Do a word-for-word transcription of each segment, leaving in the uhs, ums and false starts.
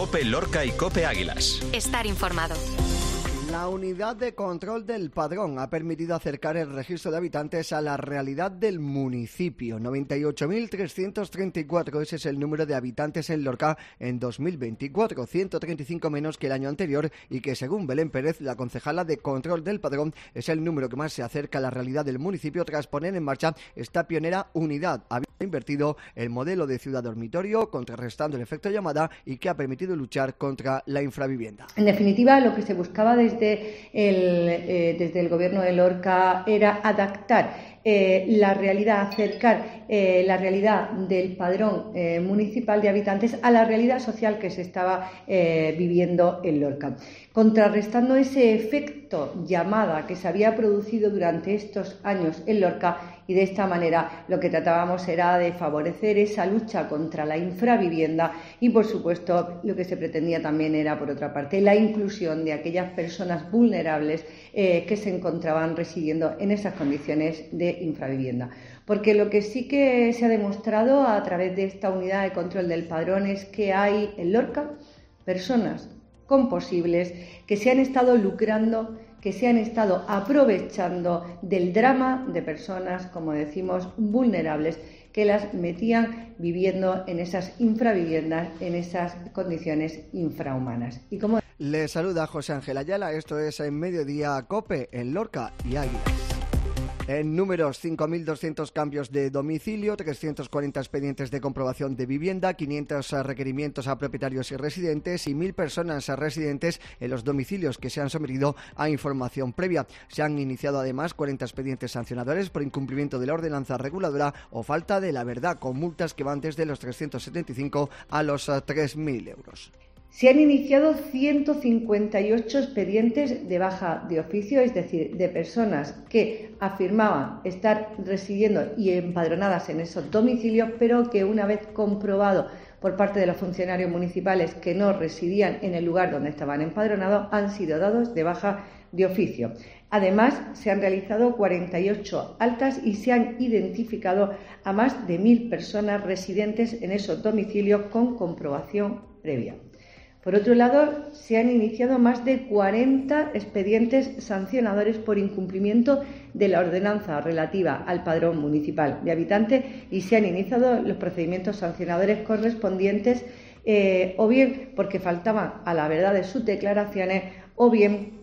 COPE Lorca y COPE Águilas. Estar informado. La unidad de control del padrón ha permitido acercar el registro de habitantes a la realidad del municipio. noventa y ocho mil trescientos treinta y cuatro, ese es el número de habitantes en Lorca en dos mil veinticuatro, ciento treinta y cinco menos que el año anterior y que, según Belén Pérez, la concejala de control del padrón, es el número que más se acerca a la realidad del municipio tras poner en marcha esta pionera unidad. Ha invertido el modelo de ciudad dormitorio, contrarrestando el efecto llamada y que ha permitido luchar contra la infravivienda. En definitiva, lo que se buscaba desde el, eh, desde el Gobierno de Lorca era adaptar eh, la realidad, acercar eh, la realidad del padrón eh, municipal de habitantes a la realidad social que se estaba eh, viviendo en Lorca, contrarrestando ese efecto llamada que se había producido durante estos años en Lorca, y de esta manera lo que tratábamos era de favorecer esa lucha contra la infravivienda y, por supuesto, lo que se pretendía también era, por otra parte, la inclusión de aquellas personas vulnerables eh, que se encontraban residiendo en esas condiciones de infravivienda. Porque lo que sí que se ha demostrado a través de esta unidad de control del padrón es que hay en Lorca personas composibles que se han estado lucrando, que se han estado aprovechando del drama de personas, como decimos, vulnerables, que las metían viviendo en esas infraviviendas, en esas condiciones infrahumanas. Y como Le saluda José Ángel Ayala, esto es En Mediodía COPE, en Lorca y Águilas. En números, cinco mil doscientos cambios de domicilio, trescientos cuarenta expedientes de comprobación de vivienda, quinientos requerimientos a propietarios y residentes y mil personas residentes en los domicilios que se han sometido a información previa. Se han iniciado además cuarenta expedientes sancionadores por incumplimiento de la ordenanza reguladora o falta de la verdad, con multas que van desde los trescientos setenta y cinco a los tres mil euros. Se han iniciado ciento cincuenta y ocho expedientes de baja de oficio, es decir, de personas que afirmaban estar residiendo y empadronadas en esos domicilios, pero que una vez comprobado por parte de los funcionarios municipales que no residían en el lugar donde estaban empadronados, han sido dados de baja de oficio. Además, se han realizado cuarenta y ocho altas y se han identificado a más de mil personas residentes en esos domicilios con comprobación previa. Por otro lado, se han iniciado más de cuarenta expedientes sancionadores por incumplimiento de la ordenanza relativa al padrón municipal de habitantes y se han iniciado los procedimientos sancionadores correspondientes eh, o bien porque faltaban a la verdad de sus declaraciones o bien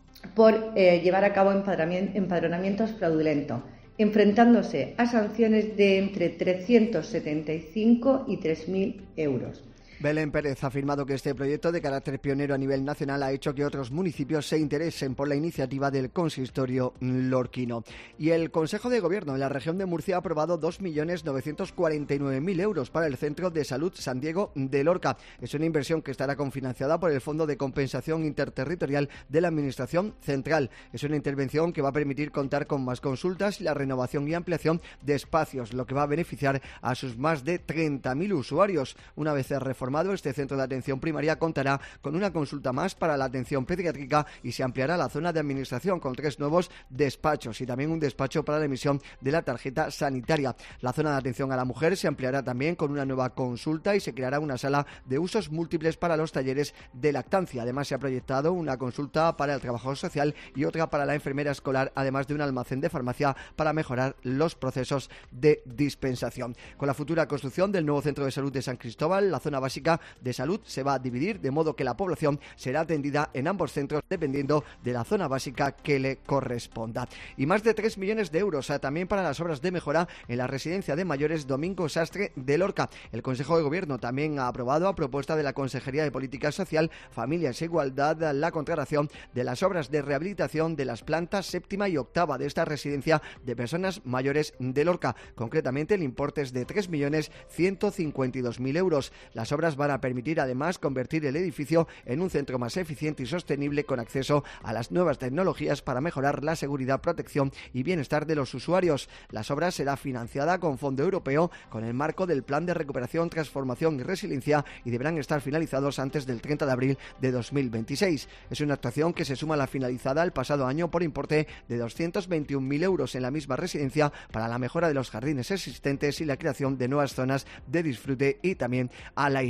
por eh, llevar a cabo empadronamientos fraudulentos, enfrentándose a sanciones de entre trescientos setenta y cinco y tres mil euros. Belén Pérez ha afirmado que este proyecto de carácter pionero a nivel nacional ha hecho que otros municipios se interesen por la iniciativa del consistorio lorquino. Y el Consejo de Gobierno de la región de Murcia ha aprobado dos millones novecientos cuarenta y nueve mil euros para el Centro de Salud San Diego de Lorca. Es una inversión que estará cofinanciada por el Fondo de Compensación Interterritorial de la Administración Central. Es una intervención que va a permitir contar con más consultas y la renovación y ampliación de espacios, lo que va a beneficiar a sus más de treinta mil usuarios. Una vez reformado, este centro de atención primaria contará con una consulta más para la atención pediátrica y se ampliará la zona de administración con tres nuevos despachos y también un despacho para la emisión de la tarjeta sanitaria. La zona de atención a la mujer se ampliará también con una nueva consulta y se creará una sala de usos múltiples para los talleres de lactancia. Además, se ha proyectado una consulta para el trabajador social y otra para la enfermera escolar, además de un almacén de farmacia para mejorar los procesos de dispensación. Con la futura construcción del nuevo centro de salud de San Cristóbal, la zona básica de salud se va a dividir de modo que la población será atendida en ambos centros dependiendo de la zona básica que le corresponda. Y más de tres millones de euros eh, también para las obras de mejora en la residencia de mayores Domingo Sastre de Lorca. El Consejo de Gobierno también ha aprobado a propuesta de la Consejería de Política Social, Familias e Igualdad la contratación de las obras de rehabilitación de las plantas séptima y octava de esta residencia de personas mayores de Lorca. Concretamente, el importe es de tres millones ciento cincuenta y dos mil euros. Las obras van a permitir además convertir el edificio en un centro más eficiente y sostenible con acceso a las nuevas tecnologías para mejorar la seguridad, protección y bienestar de los usuarios. Las obras será financiada con fondo europeo con el marco del Plan de Recuperación, Transformación y Resiliencia y deberán estar finalizados antes del treinta de abril de dos mil veintiséis. Es una actuación que se suma a la finalizada el pasado año por importe de doscientos veintiún mil euros en la misma residencia para la mejora de los jardines existentes y la creación de nuevas zonas de disfrute y también al aire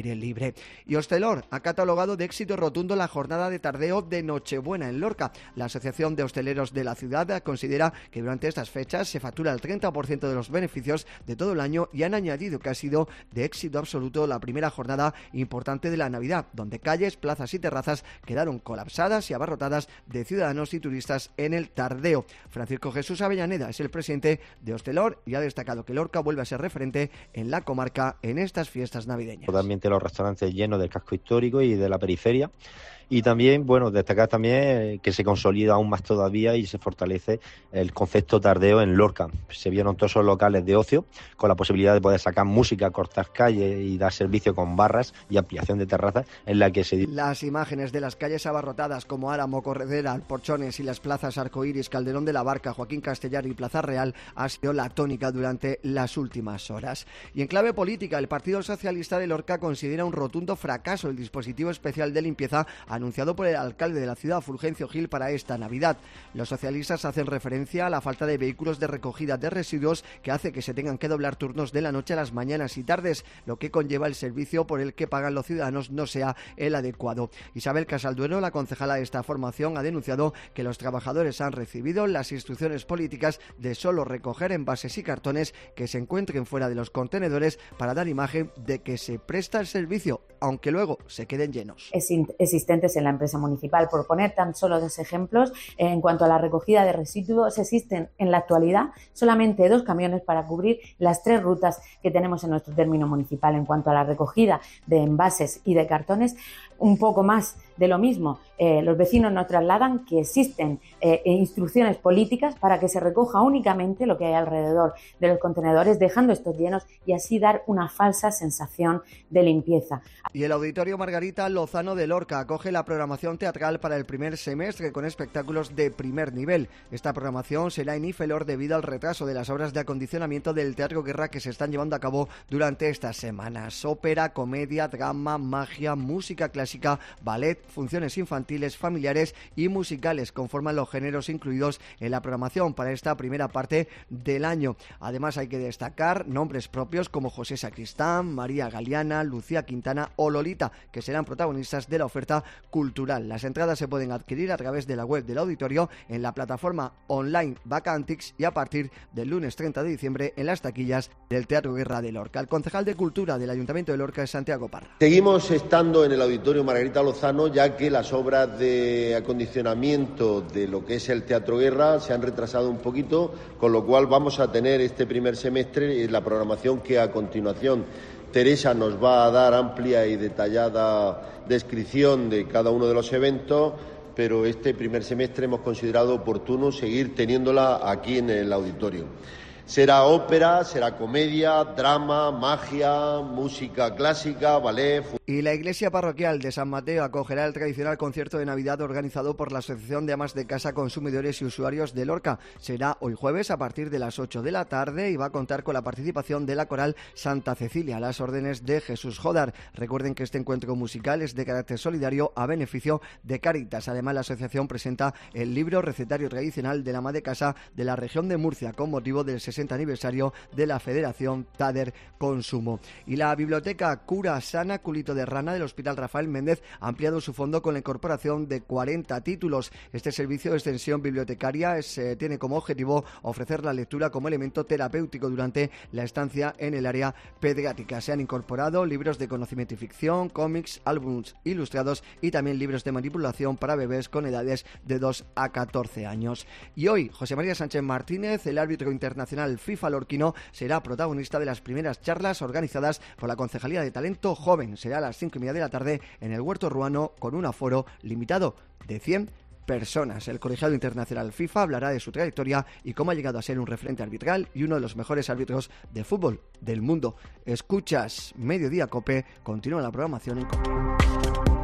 aire libre. Y Hostelor ha catalogado de éxito rotundo la jornada de tardeo de Nochebuena en Lorca. La Asociación de Hosteleros de la ciudad considera que durante estas fechas se factura el treinta por ciento de los beneficios de todo el año y han añadido que ha sido de éxito absoluto la primera jornada importante de la Navidad, donde calles, plazas y terrazas quedaron colapsadas y abarrotadas de ciudadanos y turistas en el tardeo. Francisco Jesús Avellaneda es el presidente de Hostelor y ha destacado que Lorca vuelve a ser referente en la comarca en estas fiestas navideñas. Totalmente los restaurantes llenos del casco histórico y de la periferia. Y también, bueno, destacar también que se consolida aún más todavía y se fortalece el concepto tardeo en Lorca. Se vieron todos esos locales de ocio con la posibilidad de poder sacar música, cortar calles y dar servicio con barras y ampliación de terrazas en la que se... Las imágenes de las calles abarrotadas como Álamo, Corredera, Alporchones y las plazas Arcoíris, Calderón de la Barca, Joaquín Castellar y Plaza Real ha sido la tónica durante las últimas horas. Y en clave política, el Partido Socialista de Lorca considera un rotundo fracaso el dispositivo especial de limpieza anunciado por el alcalde de la ciudad, Fulgencio Gil, para esta Navidad. Los socialistas hacen referencia a la falta de vehículos de recogida de residuos que hace que se tengan que doblar turnos de la noche a las mañanas y tardes, lo que conlleva el servicio por el que pagan los ciudadanos no sea el adecuado. Isabel Casalduero, la concejala de esta formación, ha denunciado que los trabajadores han recibido las instrucciones políticas de solo recoger envases y cartones que se encuentren fuera de los contenedores para dar imagen de que se presta el servicio, aunque luego se queden llenos. Existentes en la empresa municipal. Por poner tan solo dos ejemplos, en cuanto a la recogida de residuos, existen en la actualidad solamente dos camiones para cubrir las tres rutas que tenemos en nuestro término municipal. En cuanto a la recogida de envases y de cartones, un poco más de lo mismo. Eh, los vecinos nos trasladan que existen eh, instrucciones políticas para que se recoja únicamente lo que hay alrededor de los contenedores, dejando estos llenos y así dar una falsa sensación de limpieza. Y el Auditorio Margarita Lozano de Lorca acoge la programación teatral para el primer semestre con espectáculos de primer nivel. Esta programación será en Ifelor debido al retraso de las obras de acondicionamiento del Teatro Guerra que se están llevando a cabo durante estas semanas. Ópera, comedia, drama, magia, música clásica, ballet, funciones infantiles, familiares y musicales conforman los géneros incluidos en la programación para esta primera parte del año. Además hay que destacar nombres propios como José Sacristán, María Galeana, Lucía Quintana o Lolita, que serán protagonistas de la oferta cultural. Las entradas se pueden adquirir a través de la web del auditorio en la plataforma online Vacantix y a partir del lunes treinta de diciembre en las taquillas del Teatro Guerra de Lorca. El concejal de Cultura del Ayuntamiento de Lorca es Santiago Parra. Seguimos estando en el Auditorio Margarita Lozano, ya que las obras de acondicionamiento de lo que es el Teatro Guerra se han retrasado un poquito, con lo cual vamos a tener este primer semestre la programación que a continuación Teresa nos va a dar amplia y detallada descripción de cada uno de los eventos, pero este primer semestre hemos considerado oportuno seguir teniéndola aquí en el auditorio. Será ópera, será comedia, drama, magia, música clásica, ballet. Y la iglesia parroquial de San Mateo acogerá el tradicional concierto de Navidad organizado por la Asociación de Amas de Casa, Consumidores y Usuarios de Lorca. Será hoy jueves a partir de las ocho de la tarde y va a contar con la participación de la coral Santa Cecilia, a las órdenes de Jesús Jodar. Recuerden que este encuentro musical es de carácter solidario a beneficio de Cáritas. Además, la asociación presenta el libro recetario tradicional del ama de casa de la región de Murcia con motivo del sesenta aniversario de la Federación Tader Consumo. Y la biblioteca Cura Sana Culito de Rana del Hospital Rafael Méndez ha ampliado su fondo con la incorporación de cuarenta títulos. Este servicio de extensión bibliotecaria es, eh, tiene como objetivo ofrecer la lectura como elemento terapéutico durante la estancia en el área pediátrica. Se han incorporado libros de conocimiento y ficción, cómics, álbumes ilustrados y también libros de manipulación para bebés con edades de dos a catorce años. Y hoy, José María Sánchez Martínez, el árbitro internacional FIFA lorquino, será protagonista de las primeras charlas organizadas por la Concejalía de Talento Joven. Será a las cinco y media de la tarde en el Huerto Ruano con un aforo limitado de cien personas. El colegiado internacional FIFA hablará de su trayectoria y cómo ha llegado a ser un referente arbitral y uno de los mejores árbitros de fútbol del mundo. Escuchas Mediodía Cope, continúa la programación en Cope.